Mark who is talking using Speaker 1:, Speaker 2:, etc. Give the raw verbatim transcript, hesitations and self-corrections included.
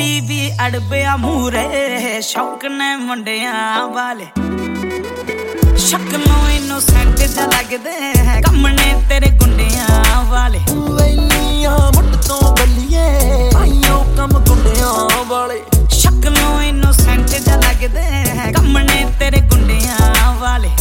Speaker 1: ਗੱਡੀ ਵੀ ਅੜਬਿਆ ਮੂਰੇ ਸ਼ੌਕ ਨੇ ਮੁੰਡਿਆਂ ਵਾਲੇ ਸ਼ਕਲੋਂ ਇਨੋਸੈਂਟ ਜਿਹਾ ਲੱਗਦੇ ਕੰਮ ਨੇ ਤੇਰੇ ਗੁੰਡਿਆਂ ਵਾਲੇ
Speaker 2: ਵੈਲੀਆਂ ਮੁੱਢ ਤੋਂ ਬੱਲੀਏ